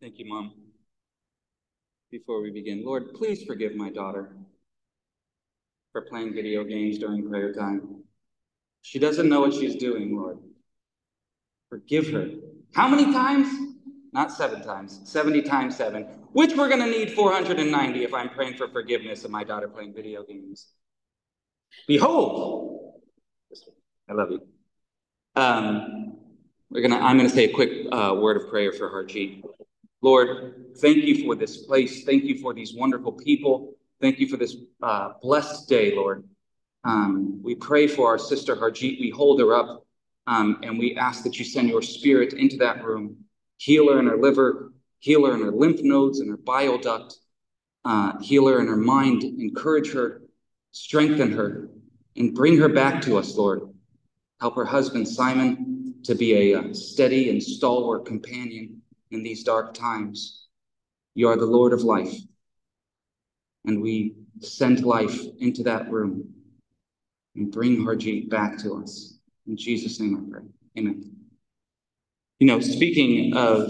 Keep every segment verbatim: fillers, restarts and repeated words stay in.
Thank you, Mom. Before we begin, Lord, please forgive my daughter for playing video games during prayer time. She doesn't know what she's doing, Lord. Forgive her. How many times? Not seven times, seventy times seven, which we're going to need four hundred ninety if I'm praying for forgiveness of my daughter playing video games. Behold, I love you. Um, we're gonna. I'm gonna say a quick uh, word of prayer for Harjeet. Lord, thank you for this place. Thank you for these wonderful people. Thank you for this uh, blessed day, Lord. Um, we pray for our sister Harjeet. We hold her up, um, and we ask that you send your spirit into that room, heal her in her liver, heal her in her lymph nodes and her bile duct, uh, heal her in her mind, encourage her, strengthen her, and bring her back to us, Lord. Help her husband, Simon, to be a, a steady and stalwart companion in these dark times. You are the Lord of life, and we send life into that room and bring Harjeet back to us. In Jesus' name I pray. Amen. You know, speaking of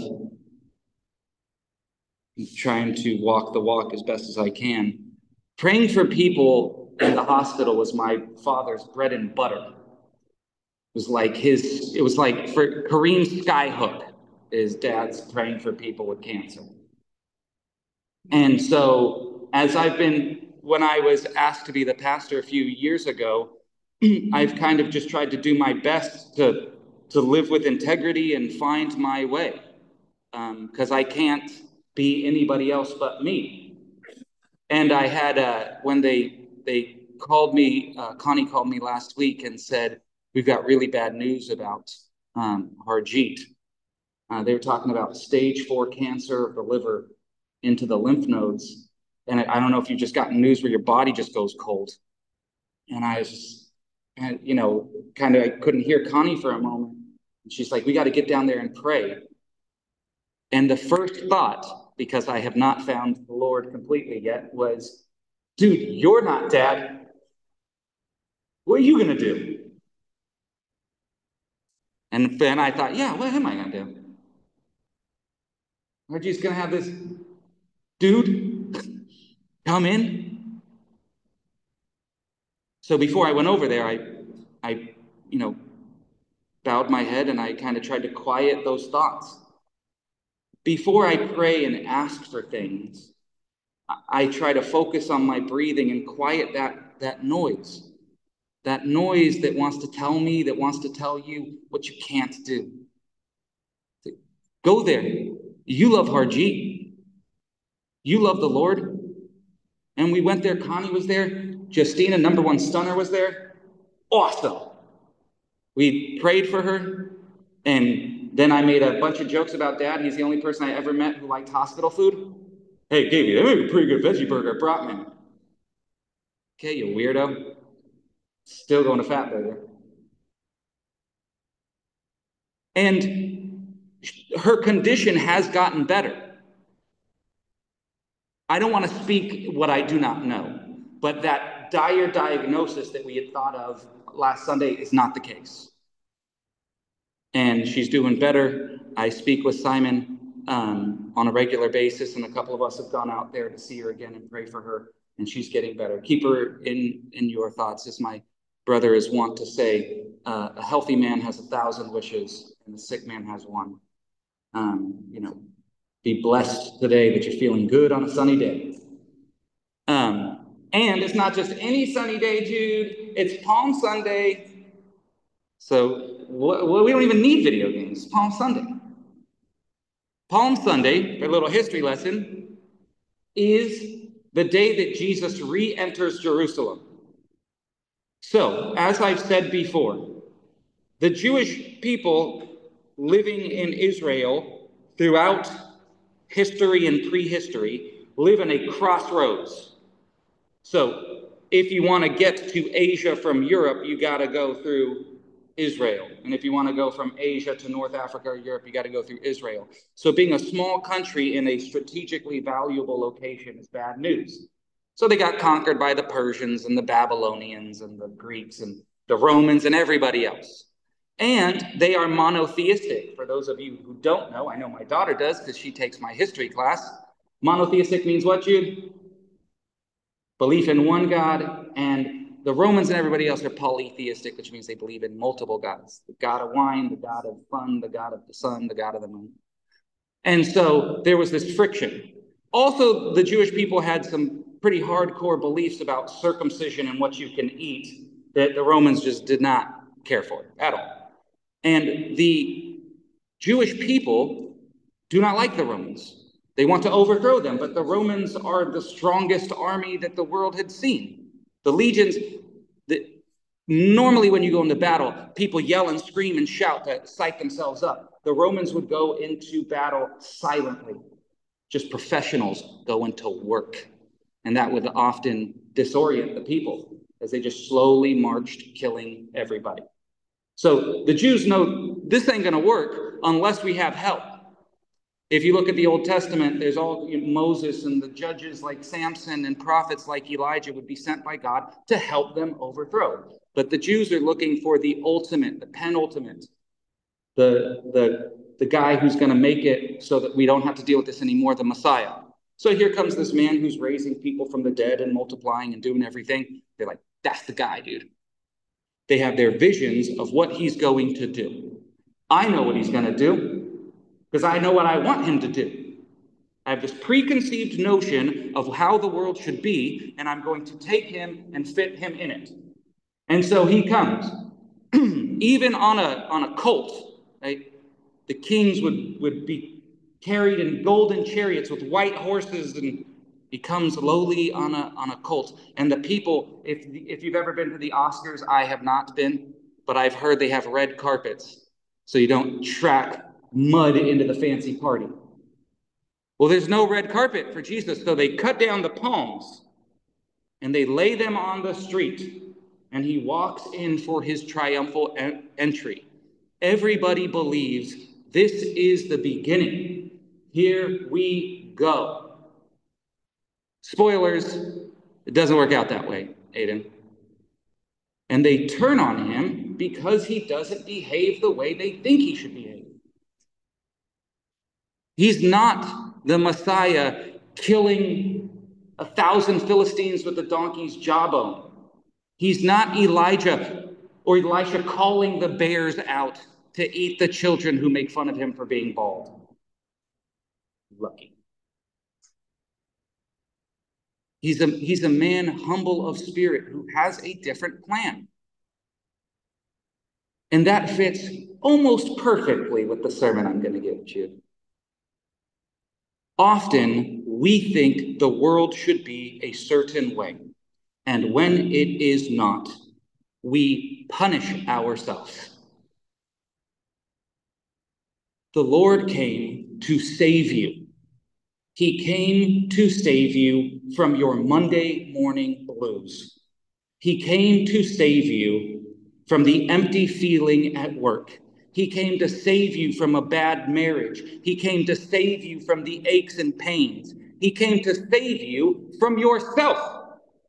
trying to walk the walk as best as I can, praying for people in the hospital was my father's bread and butter. It was like his, it was like for Kareem Skyhook, his dad's praying for people with cancer. And so as I've been, when I was asked to be the pastor a few years ago, I've kind of just tried to do my best to, to live with integrity and find my way, because um, I can't be anybody else but me. And I had, uh, when they, they called me, uh, Connie called me last week and said, we've got really bad news about um, Harjeet. Uh, they were talking about stage four cancer of the liver into the lymph nodes. And I don't know if you've just gotten news where your body just goes cold. And I was just, and, you know, kind of, I couldn't hear Connie for a moment. And she's like, we got to get down there and pray. And the first thought, because I have not found the Lord completely yet, was, dude, you're not dad. What are you going to do? And then I thought, yeah, what am I going to do? Harjeet's going to have this dude come in. So before I went over there, I, I, you know, bowed my head and I kind of tried to quiet those thoughts. Before I pray and ask for things, I try to focus on my breathing and quiet that, that noise. That noise that wants to tell me, that wants to tell you what you can't do. Go there. You love Harjeet. You love the Lord. And we went there. Connie was there. Justina, number one stunner, was there. Awesome. We prayed for her. And then I made a bunch of jokes about Dad. He's the only person I ever met who liked hospital food. Hey, Gaby, they make a pretty good veggie burger at Brotman. Okay, you weirdo. Still going to Fatburger. And her condition has gotten better. I don't want to speak what I do not know, but that dire diagnosis that we had thought of last Sunday is not the case. And she's doing better. I speak with Simon um, on a regular basis, and a couple of us have gone out there to see her again and pray for her, and she's getting better. Keep her in, in your thoughts, as my brother is wont to say, uh, a healthy man has a thousand wishes, and a sick man has one. Um, you know, be blessed today that you're feeling good on a sunny day. Um, and it's not just any sunny day, Jude. It's Palm Sunday. So wh- we don't even need video games. Palm Sunday. Palm Sunday, a little history lesson, is the day that Jesus re-enters Jerusalem. So, as I've said before, the Jewish people living in Israel throughout history and prehistory live in a crossroads. So if you want to get to Asia from Europe, you got to go through Israel. And if you want to go from Asia to North Africa or Europe, you got to go through Israel. So being a small country in a strategically valuable location is bad news. So they got conquered by the Persians and the Babylonians and the Greeks and the Romans and everybody else. And they are monotheistic. For those of you who don't know, I know my daughter does because she takes my history class. Monotheistic means what, Jude? Belief in one God, and the Romans and everybody else are polytheistic, which means they believe in multiple gods. The god of wine, the god of fun, the god of the sun, the god of the moon. And so there was this friction. Also, the Jewish people had some pretty hardcore beliefs about circumcision and what you can eat that the Romans just did not care for at all. And the Jewish people do not like the Romans. They want to overthrow them, but the Romans are the strongest army that the world had seen. The legions, the, normally when you go into battle, people yell and scream and shout to psych themselves up. The Romans would go into battle silently. Just professionals go into work. And that would often disorient the people as they just slowly marched, killing everybody. So the Jews know this ain't going to work unless we have help. If you look at the Old Testament, there's all you know, Moses and the judges like Samson and prophets like Elijah would be sent by God to help them overthrow. But the Jews are looking for the ultimate, the penultimate, the, the, the guy who's going to make it so that we don't have to deal with this anymore, the Messiah. So here comes this man who's raising people from the dead and multiplying and doing everything. They're like, that's the guy, dude. They have their visions of what he's going to do. I know what he's going to do because I know what I want him to do. I have this preconceived notion of how the world should be, and I'm going to take him and fit him in it. And so he comes. Even on a, on a colt, right? The kings would, would be carried in golden chariots with white horses, and he comes lowly on a, on a colt. And the people, if, if you've ever been to the Oscars, I have not been, but I've heard they have red carpets so you don't track mud into the fancy party. Well, there's no red carpet for Jesus, so they cut down the palms and they lay them on the street, and he walks in for his triumphal en- entry. Everybody believes this is the beginning. Here we go. Spoilers, it doesn't work out that way, Aiden. And they turn on him because he doesn't behave the way they think he should behave. He's not the Messiah killing a thousand Philistines with a donkey's jawbone. He's not Elijah or Elisha calling the bears out to eat the children who make fun of him for being bald. Lucky. He's a, he's a man humble of spirit who has a different plan. And that fits almost perfectly with the sermon I'm going to give you. Often, we think the world should be a certain way. And when it is not, we punish ourselves. The Lord came to save you. He came to save you from your Monday morning blues. He came to save you from the empty feeling at work. He came to save you from a bad marriage. He came to save you from the aches and pains. He came to save you from yourself.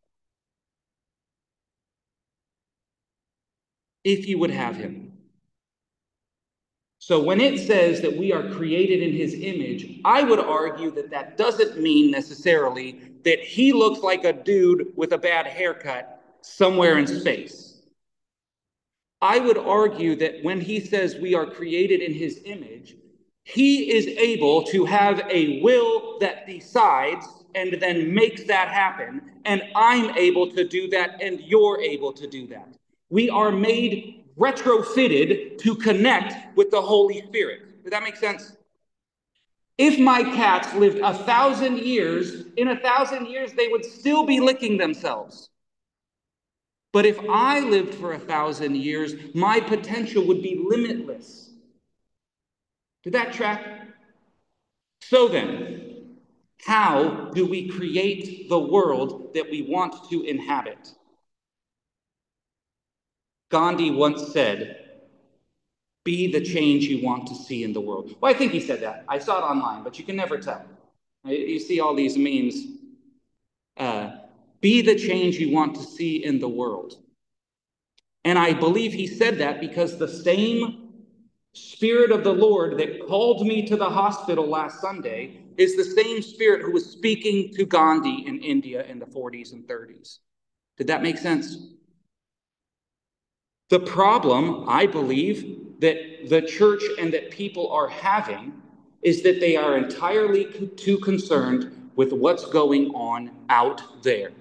If you would have him. So when it says that we are created in his image, I would argue that that doesn't mean necessarily that he looks like a dude with a bad haircut somewhere in space. I would argue that when he says we are created in his image, he is able to have a will that decides and then makes that happen. And I'm able to do that, and you're able to do that. We are made retrofitted to connect with the Holy Spirit. Does that make sense? If my cats lived a thousand years, in a thousand years, they would still be licking themselves. But if I lived for a thousand years, my potential would be limitless. Did that track? So then, how do we create the world that we want to inhabit? Gandhi once said, be the change you want to see in the world. Well, I think he said that. I saw it online, but you can never tell. You see all these memes. Uh, be the change you want to see in the world. And I believe he said that because the same Spirit of the Lord that called me to the hospital last Sunday is the same Spirit who was speaking to Gandhi in India in the forties and thirties. Did that make sense? The problem, I believe, that the church and that people are having is that they are entirely too concerned with what's going on out there.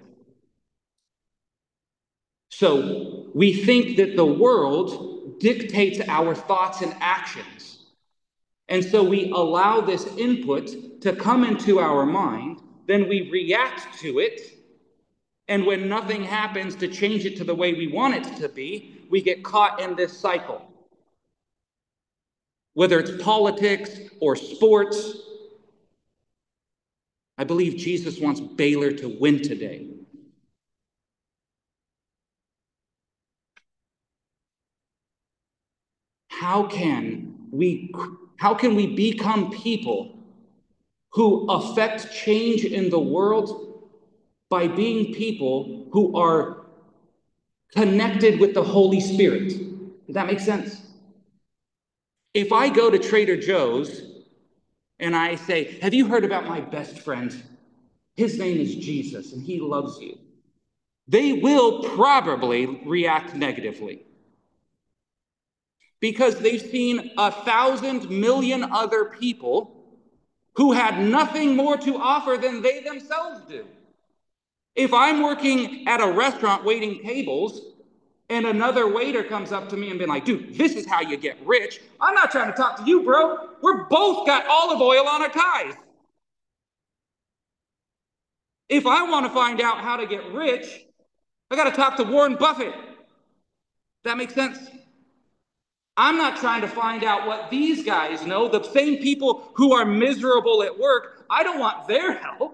So we think that the world dictates our thoughts and actions. And so we allow this input to come into our mind, then we react to it, and when nothing happens to change it to the way we want it to be, we get caught in this cycle. Whether it's politics or sports, I believe Jesus wants Baylor to win today. How can we, how can we become people who affect change in the world by being people who are connected with the Holy Spirit? Does that make sense? If I go to Trader Joe's and I say, have you heard about my best friend? His name is Jesus and he loves you. They will probably react negatively because they've seen a thousand million other people who had nothing more to offer than they themselves do. If I'm working at a restaurant waiting tables and another waiter comes up to me and be like, dude, this is how you get rich. I'm not trying to talk to you, bro. We're both got olive oil on our ties. If I want to find out how to get rich, I got to talk to Warren Buffett. That makes sense? I'm not trying to find out what these guys know, the same people who are miserable at work. I don't want their help.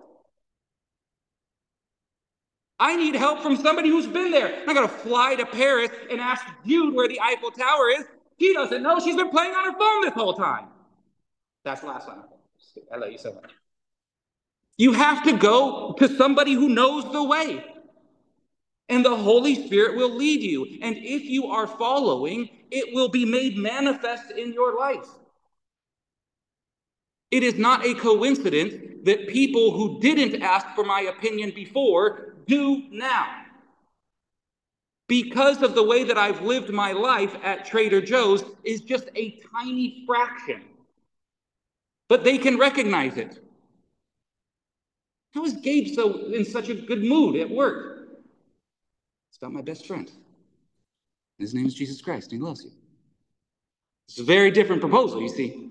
I need help from somebody who's been there. I'm not going to fly to Paris and ask Jude where the Eiffel Tower is. He doesn't know. She's been playing on her phone this whole time. That's the last one. I love you so much. You have to go to somebody who knows the way. And the Holy Spirit will lead you. And if you are following, it will be made manifest in your life. It is not a coincidence that people who didn't ask for my opinion before do now. Because of the way that I've lived my life at Trader Joe's is just a tiny fraction. But they can recognize it. How is Gabe so in such a good mood at work? It's about my best friend. His name is Jesus Christ, and he loves you. It's a very different proposal, you see.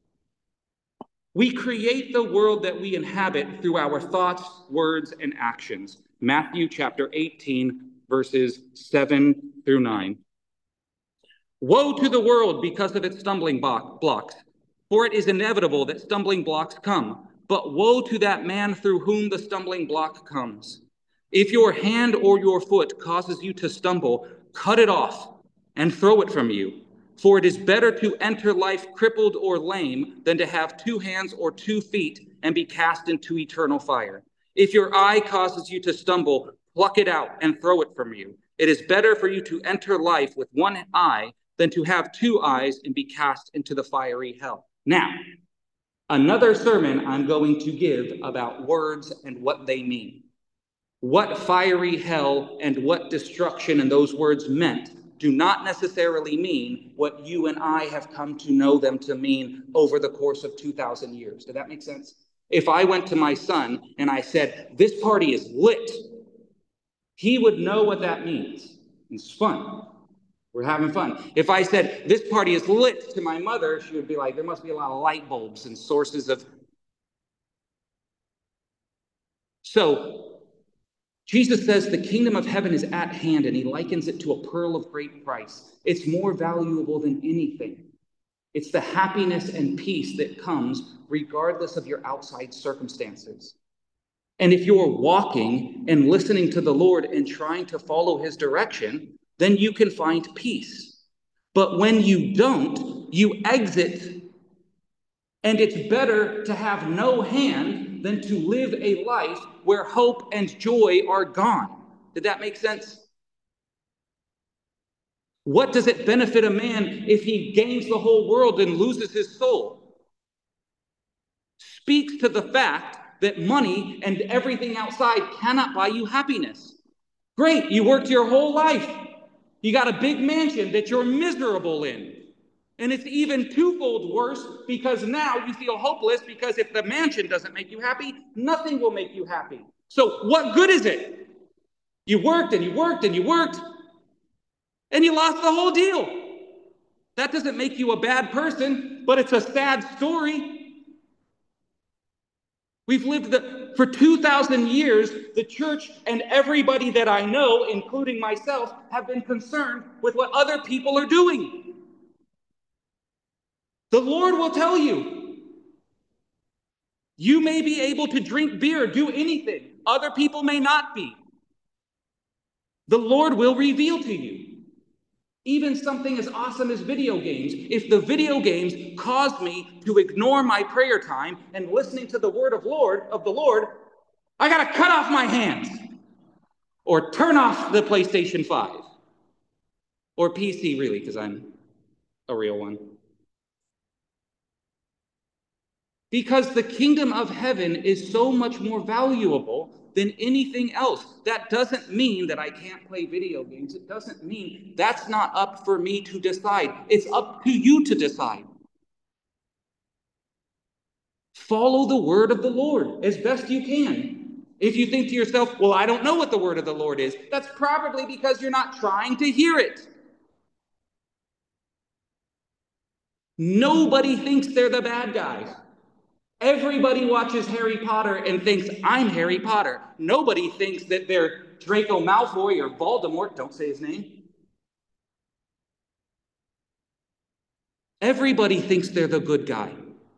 We create the world that we inhabit through our thoughts, words, and actions. Matthew chapter eighteen, verses seven through nine. Woe to the world because of its stumbling blocks, for it is inevitable that stumbling blocks come. But woe to that man through whom the stumbling block comes. If your hand or your foot causes you to stumble, cut it off and throw it from you. For it is better to enter life crippled or lame than to have two hands or two feet and be cast into eternal fire. If your eye causes you to stumble, pluck it out and throw it from you. It is better for you to enter life with one eye than to have two eyes and be cast into the fiery hell. Now, another sermon I'm going to give about words and what they mean. What fiery hell and what destruction in those words meant do not necessarily mean what you and I have come to know them to mean over the course of two thousand years. Did that make sense? If I went to my son and I said, this party is lit, he would know what that means. It's fun. We're having fun. If I said, this party is lit to my mother, she would be like, there must be a lot of light bulbs and sources of... So, Jesus says the kingdom of heaven is at hand, and he likens it to a pearl of great price. It's more valuable than anything. It's the happiness and peace that comes regardless of your outside circumstances. And if you're walking and listening to the Lord and trying to follow his direction, then you can find peace. But when you don't, you exit, and it's better to have no hand than to live a life where hope and joy are gone. Did that make sense? What does it benefit a man if he gains the whole world and loses his soul? Speaks to the fact that money and everything outside cannot buy you happiness. Great, you worked your whole life. You got a big mansion that you're miserable in. And it's even twofold worse because now you feel hopeless because if the mansion doesn't make you happy, nothing will make you happy. So what good is it? You worked and you worked and you worked and you lost the whole deal. That doesn't make you a bad person, but it's a sad story. We've lived the, for two thousand years, the church and everybody that I know, including myself, have been concerned with what other people are doing. The Lord will tell you, you may be able to drink beer, do anything. Other people may not be. The Lord will reveal to you. Even something as awesome as video games. If the video games cause me to ignore my prayer time and listening to the word of Lord of the Lord, I gotta cut off my hands or turn off the PlayStation five or P C, really, because I'm a real one. Because the kingdom of heaven is so much more valuable than anything else. That doesn't mean that I can't play video games. It doesn't mean that's not up for me to decide. It's up to you to decide. Follow the word of the Lord as best you can. If you think to yourself, well, I don't know what the word of the Lord is, that's probably because you're not trying to hear it. Nobody thinks they're the bad guys. Everybody watches Harry Potter and thinks, I'm Harry Potter. Nobody thinks that they're Draco Malfoy or Voldemort. Don't say his name. Everybody thinks they're the good guy.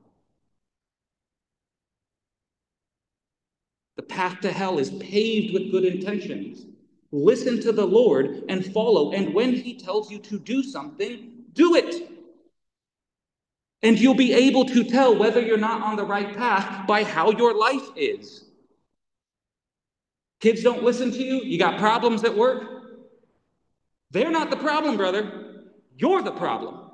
The path to hell is paved with good intentions. Listen to the Lord and follow. And when he tells you to do something, do it. And you'll be able to tell whether you're not on the right path by how your life is. Kids don't listen to you. You got problems at work. They're not the problem, brother. You're the problem.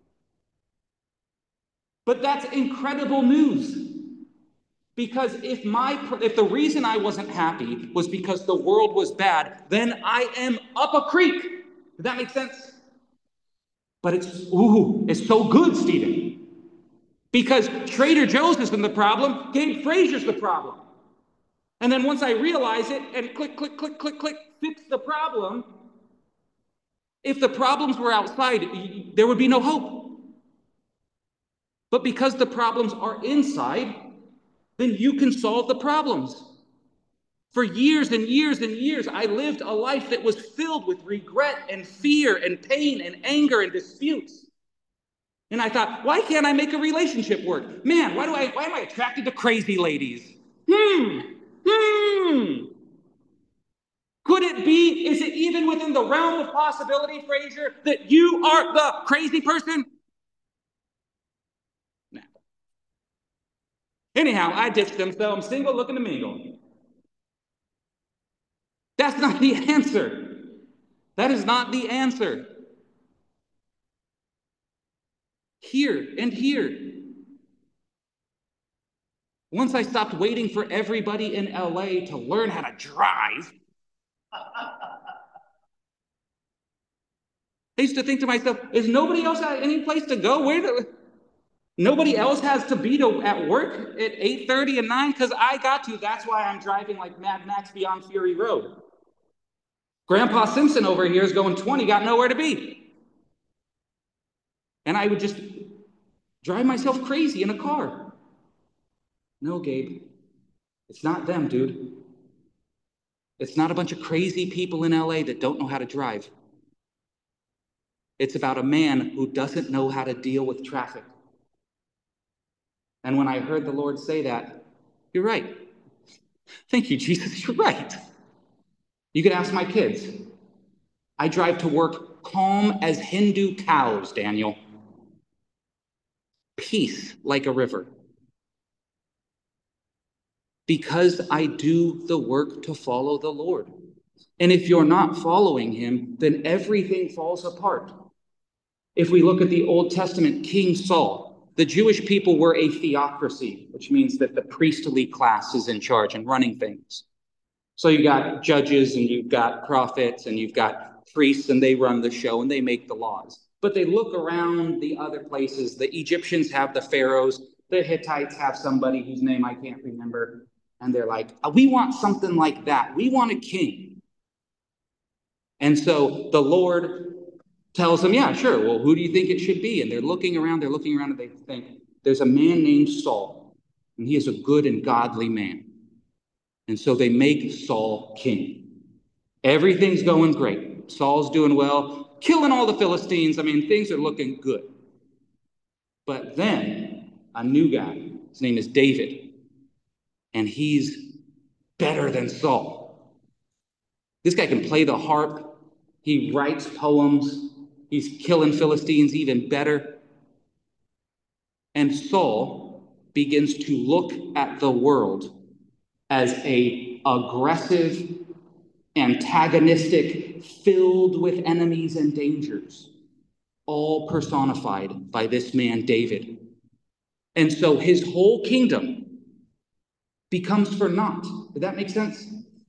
But that's incredible news. Because if my if the reason I wasn't happy was because the world was bad, then I am up a creek. Does that make sense? But it's, ooh, it's so good, Stephen. Because Trader Joe's isn't the problem, Gabe Frazier's the problem. And then once I realize it and click, click, click, click, click, fix the problem, if the problems were outside, there would be no hope. But because the problems are inside, then you can solve the problems. For years and years and years, I lived a life that was filled with regret and fear and pain and anger and disputes. And I thought, why can't I make a relationship work? Man, why do I why am I attracted to crazy ladies? Hmm. Hmm. Could it be, is it even within the realm of possibility, Frazier, that you are the crazy person? No. Anyhow, I ditched them, so I'm single looking to mingle. That's not the answer. That is not the answer. Here and here. Once I stopped waiting for everybody in L A to learn how to drive, I used to think to myself, is nobody else at any place to go? Where the, nobody else has to be to, at work at eight thirty and nine? Because I got to. That's why I'm driving like Mad Max Beyond Fury Road. Grandpa Simpson over here is going twenty, got nowhere to be. And I would just drive myself crazy in a car. No, Gabe, it's not them, dude. It's not a bunch of crazy people in L A that don't know how to drive. It's about a man who doesn't know how to deal with traffic. And when I heard the Lord say that, you're right. Thank you, Jesus, you're right. You could ask my kids. I drive to work calm as Hindu cows, Daniel. Peace like a river. Because I do the work to follow the Lord. And if you're not following him, then everything falls apart. If we look at the Old Testament, King Saul, the Jewish people were a theocracy, which means that the priestly class is in charge and running things. So you've got judges and you've got prophets and you've got priests, and they run the show and they make the laws. But they look around the other places. The Egyptians have the pharaohs. The Hittites have somebody whose name I can't remember. And they're like, we want something like that. We want a king. And so the Lord tells them, yeah, sure. Well, who do you think it should be? And they're looking around, they're looking around, and they think, there's a man named Saul, and he is a good and godly man. And so they make Saul king. Everything's going great. Saul's doing well, killing all the Philistines. I mean, things are looking good. But then a new guy, his name is David, and he's better than Saul. This guy can play the harp. He writes poems. He's killing Philistines even better. And Saul begins to look at the world as a aggressive, antagonistic, filled with enemies and dangers, all personified by this man, David. And so his whole kingdom becomes for naught. Did that make sense?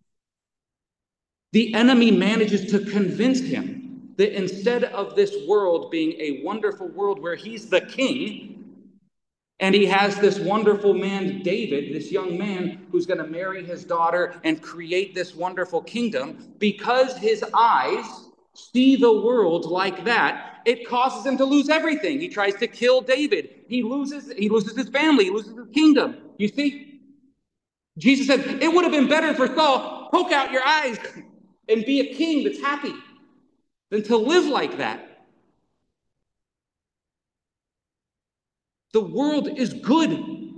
The enemy manages to convince him that instead of this world being a wonderful world where he's the king, and he has this wonderful man, David, this young man who's going to marry his daughter and create this wonderful kingdom, because his eyes see the world like that, it causes him to lose everything. He tries to kill David. He loses, he loses his family. He loses his kingdom. You see? Jesus said, it would have been better for Saul, poke out your eyes and be a king that's happy than to live like that. The world is good.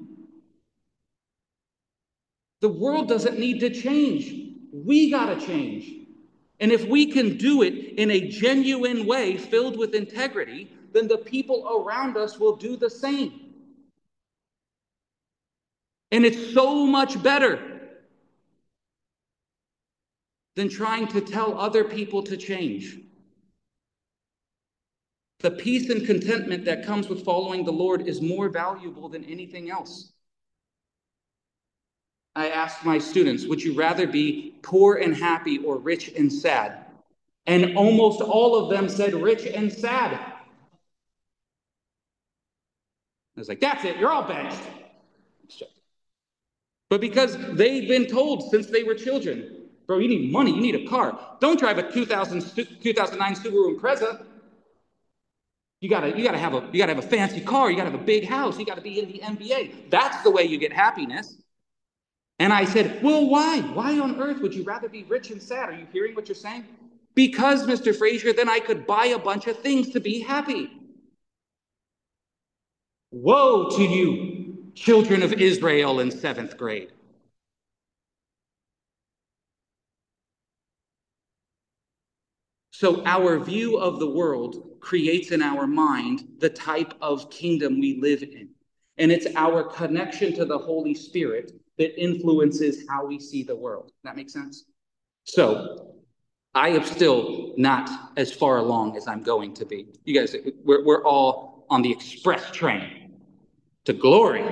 The world doesn't need to change. We got to change. And if we can do it in a genuine way, filled with integrity, then the people around us will do the same. And it's so much better than trying to tell other people to change. The peace and contentment that comes with following the Lord is more valuable than anything else. I asked my students, would you rather be poor and happy or rich and sad? And almost all of them said rich and sad. I was like, that's it, you're all benched. But because they've been told since they were children, bro, you need money, you need a car. Don't drive a two thousand, two thousand nine Subaru Impreza. You gotta, you gotta have a, you gotta have a fancy car. You gotta have a big house. You gotta be in the N B A. That's the way you get happiness. And I said, well, why? Why on earth would you rather be rich and sad? Are you hearing what you're saying? Because, Mister Frazier, then I could buy a bunch of things to be happy. Woe to you, children of Israel in seventh grade. So our view of the world creates in our mind the type of kingdom we live in. And it's our connection to the Holy Spirit that influences how we see the world. That makes sense? So I am still not as far along as I'm going to be. You guys, we're, we're all on the express train to glory.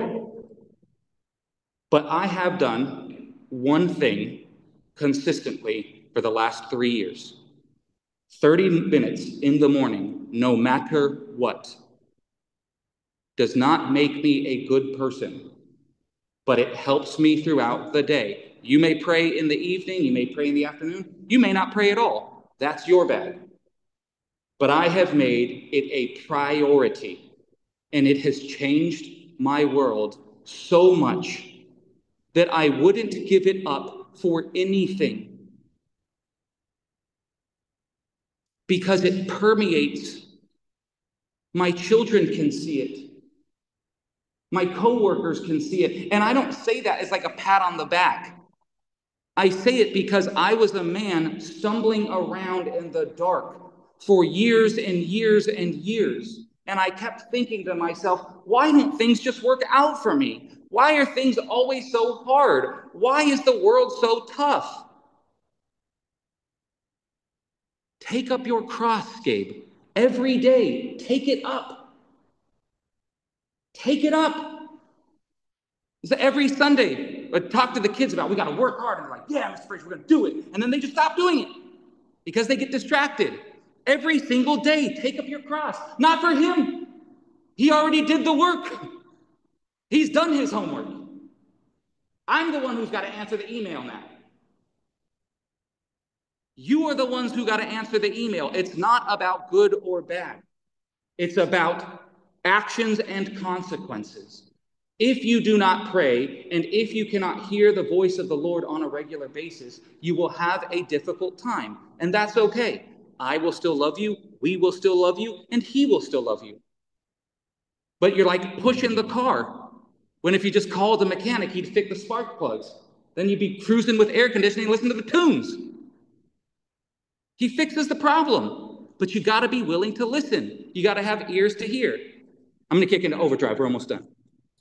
But I have done one thing consistently for the last three years. thirty minutes in the morning, no matter what, does not make me a good person, but it helps me throughout the day. You may pray in the evening, you may pray in the afternoon, you may not pray at all. That's your bad. But I have made it a priority, and it has changed my world so much that I wouldn't give it up for anything. Because it permeates. My children can see it. My coworkers can see it. And I don't say that as like a pat on the back. I say it because I was a man stumbling around in the dark for years and years and years. And I kept thinking to myself, why don't things just work out for me? Why are things always so hard? Why is the world so tough? Take up your cross, Gabe. Every day, take it up. Take it up. So every Sunday, I talk to the kids about, we got to work hard. And they're like, yeah, Mister Frazier, we're going to do it. And then they just stop doing it because they get distracted. Every single day, take up your cross. Not for him. He already did the work. He's done his homework. I'm the one who's got to answer the email now. You are the ones who got to answer the email. It's not about good or bad. It's about actions and consequences. If you do not pray, and if you cannot hear the voice of the Lord on a regular basis, you will have a difficult time. And that's okay. I will still love you, we will still love you, and he will still love you. But you're like pushing the car, when if you just called the mechanic, he'd fix the spark plugs. Then you'd be cruising with air conditioning and listening to the tunes. He fixes the problem, but you got to be willing to listen. You got to have ears to hear. I'm going to kick into overdrive. We're almost done.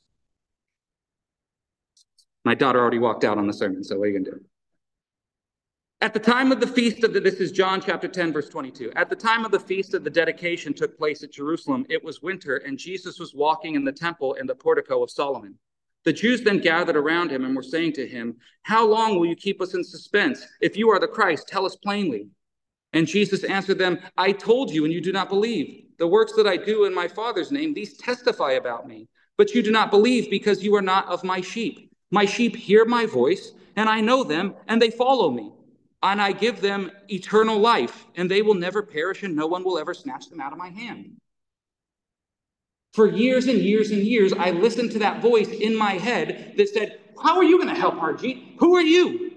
My daughter already walked out on the sermon, so what are you going to do? At the time of the feast of the, this is John chapter ten, verse twenty-two. At the time of the feast of the dedication took place at Jerusalem, it was winter, and Jesus was walking in the temple in the portico of Solomon. The Jews then gathered around him and were saying to him, how long will you keep us in suspense? If you are the Christ, tell us plainly. And Jesus answered them, I told you, and you do not believe. The works that I do in my Father's name, these testify about me. But you do not believe because you are not of my sheep. My sheep hear my voice, and I know them, and they follow me. And I give them eternal life, and they will never perish, and no one will ever snatch them out of my hand. For years and years and years, I listened to that voice in my head that said, how are you going to help Harjeet? Who are you?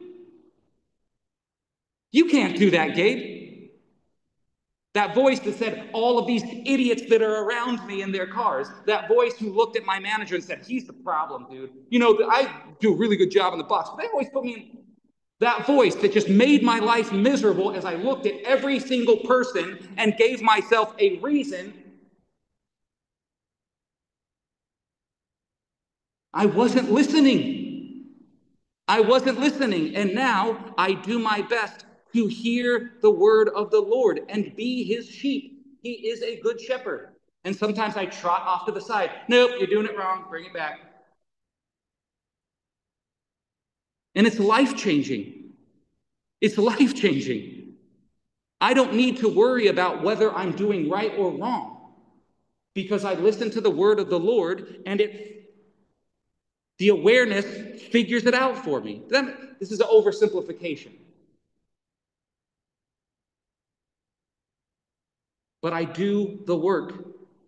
You can't do that, Gabe. That voice that said, all of these idiots that are around me in their cars. That voice who looked at my manager and said, he's the problem, dude. You know, I do a really good job in the box, but they always put me in. That voice that just made my life miserable as I looked at every single person and gave myself a reason. I wasn't listening. I wasn't listening. And now I do my best to hear the word of the Lord and be his sheep. He is a good shepherd. And sometimes I trot off to the side. Nope, you're doing it wrong. Bring it back. And it's life-changing. It's life-changing. I don't need to worry about whether I'm doing right or wrong because I listen to the word of the Lord and it, the awareness figures it out for me. Then, this is an oversimplification. But I do the work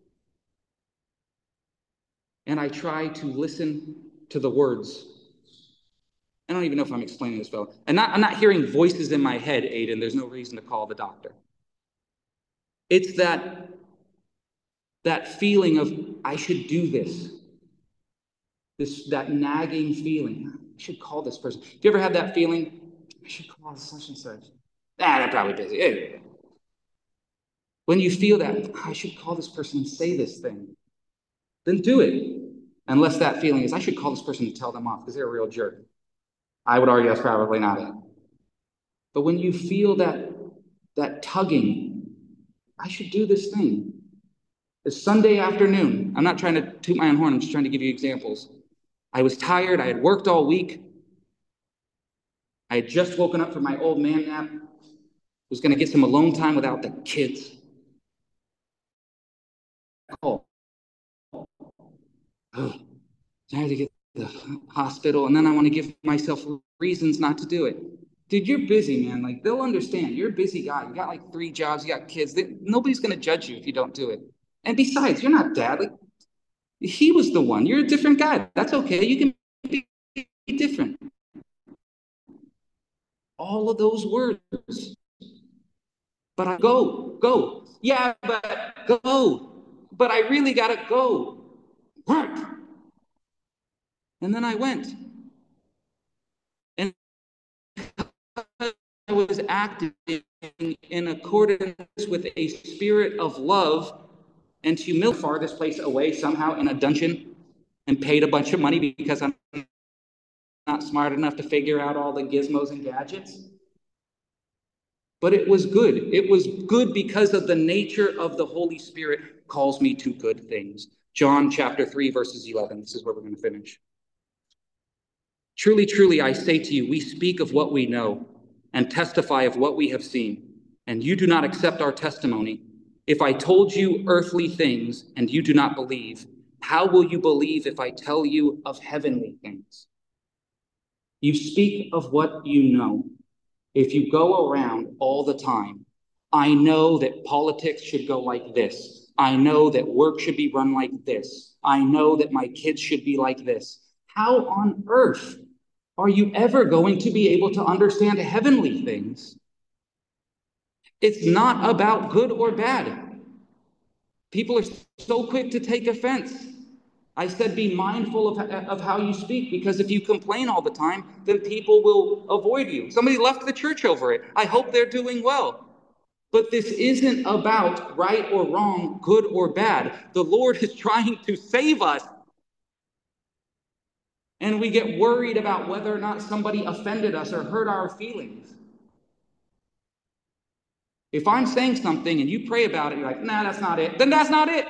and I try to listen to the words. I don't even know if I'm explaining this well. And not, I'm not hearing voices in my head, Aiden. There's no reason to call the doctor. It's that, that feeling of, I should do this. This, that nagging feeling. I should call this person. Have you ever had that feeling? I should call such and such. Ah, they're probably busy. Hey. When you feel that, I should call this person and say this thing, then do it. Unless that feeling is, I should call this person and tell them off because they're a real jerk. I would argue that's probably not it. But when you feel that, that tugging, I should do this thing. It's Sunday afternoon. I'm not trying to toot my own horn. I'm just trying to give you examples. I was tired. I had worked all week. I had just woken up from my old man nap. Was going to get some alone time without the kids. Oh, oh, I had to get to the hospital, and then I want to give myself reasons not to do it. Dude, you're busy, man. Like, they'll understand. You're a busy guy. You got like three jobs. You got kids. They, nobody's going to judge you if you don't do it. And besides, you're not dad. Like, he was the one. You're a different guy. That's okay. You can be different. All of those words. But I go, go. Yeah, but go. But I really got to go. Work. And then I went. And I was acting in accordance with a spirit of love and humility. Farthest place away somehow in a dungeon and paid a bunch of money because I'm not smart enough to figure out all the gizmos and gadgets. But it was good. It was good because of the nature of the Holy Spirit calls me to good things. John chapter three, verses eleven. This is where we're going to finish. Truly, truly, I say to you, we speak of what we know and testify of what we have seen, and you do not accept our testimony. If I told you earthly things and you do not believe, how will you believe if I tell you of heavenly things? You speak of what you know. If you go around all the time, I know that politics should go like this. I know that work should be run like this. I know that my kids should be like this. How on earth are you ever going to be able to understand heavenly things? It's not about good or bad. People are so quick to take offense. I said be mindful of, of how you speak, because if you complain all the time, then people will avoid you. Somebody left the church over it. I hope they're doing well. But this isn't about right or wrong, good or bad. The Lord is trying to save us. And we get worried about whether or not somebody offended us or hurt our feelings. If I'm saying something and you pray about it, you're like, nah, that's not it, then that's not it.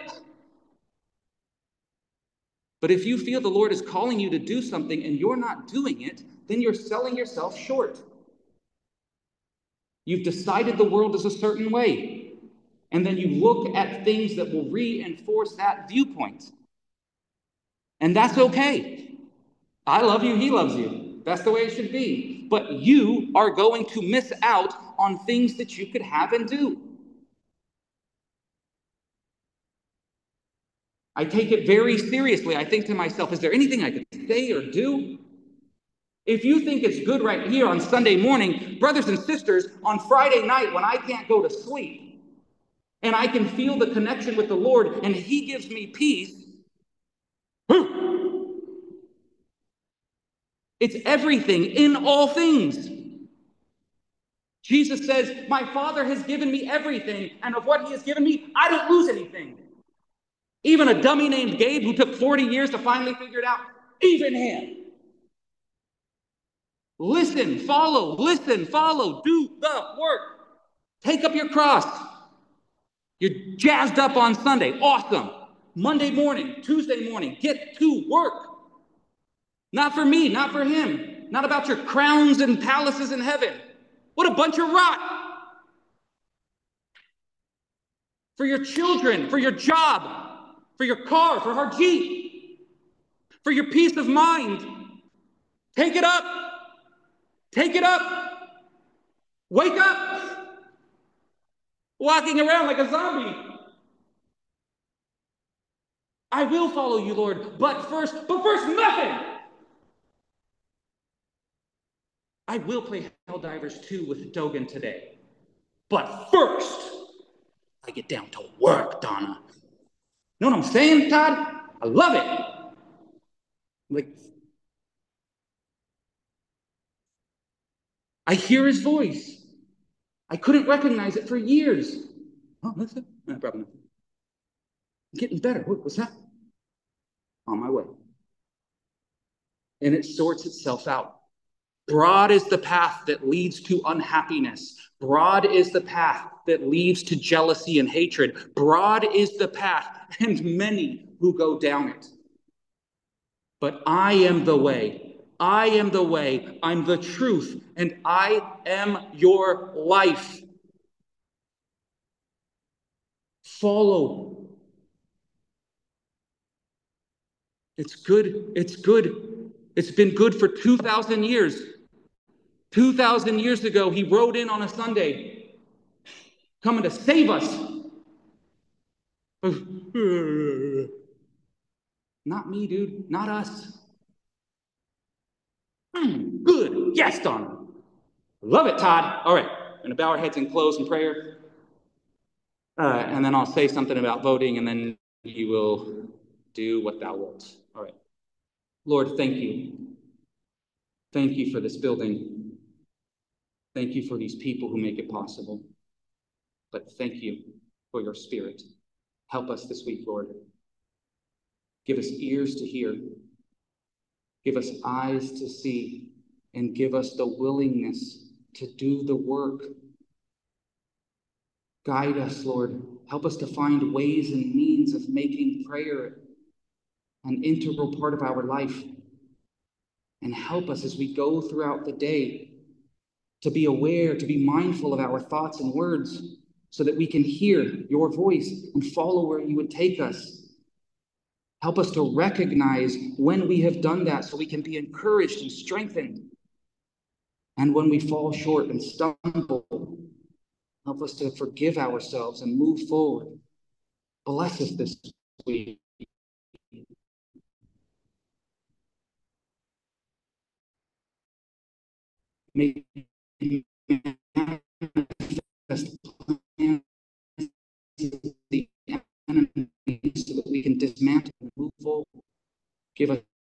But if you feel the Lord is calling you to do something and you're not doing it, then you're selling yourself short. You've decided the world is a certain way, and then you look at things that will reinforce that viewpoint. And that's okay. I love you, he loves you. That's the way it should be. But you are going to miss out on things that you could have and do. I take it very seriously. I think to myself, is there anything I could say or do? If you think it's good right here on Sunday morning, brothers and sisters, on Friday night when I can't go to sleep and I can feel the connection with the Lord and he gives me peace, it's everything in all things. Jesus says, my Father has given me everything, and of what he has given me, I don't lose anything. Even a dummy named Gabe who took forty years to finally figure it out, even him. Listen, follow, listen, follow, do the work. Take up your cross. You're jazzed up on Sunday. Awesome. Monday morning, Tuesday morning, get to work. Not for me, not for him. Not about your crowns and palaces in heaven. What a bunch of rot. For your children, for your job, for your car, for our Jeep, for your peace of mind. Take it up. Take it up. Wake up. Walking around like a zombie. I will follow you, Lord, but first, but first, nothing. I will play Helldivers two with Dogan today, but first, I get down to work, Donna. You know what I'm saying, Todd? I love it. Like, I hear his voice. I couldn't recognize it for years. Oh, that's it? No, probably not. I'm getting better. What, what's that? On my way. And it sorts itself out. Broad is the path that leads to unhappiness. Broad is the path that leads to jealousy and hatred. Broad is the path, and many who go down it. But I am the way. I am the way. I'm the truth, and I am your life. Follow. It's good. It's good. It's been good for two thousand years. two thousand years ago, he rode in on a Sunday, coming to save us. Not me, dude. Not us. Mm, good. Yes, Donna. Love it, Todd. All right. We're going to bow our heads and close in prayer. Uh, and then I'll say something about voting, and then you will do what thou wilt. All right. Lord, thank you. Thank you for this building. Thank you for these people who make it possible. But thank you for your Spirit. Help us this week, Lord. Give us ears to hear. Give us eyes to see. And give us the willingness to do the work. Guide us, Lord. Help us to find ways and means of making prayer an integral part of our life. And help us as we go throughout the day to be aware, to be mindful of our thoughts and words, so that we can hear your voice and follow where you would take us. Help us to recognize when we have done that so we can be encouraged and strengthened. And when we fall short and stumble, help us to forgive ourselves and move forward. Bless us this week. May you manifest plans of the enemy so that we can dismantle and move forward. Give us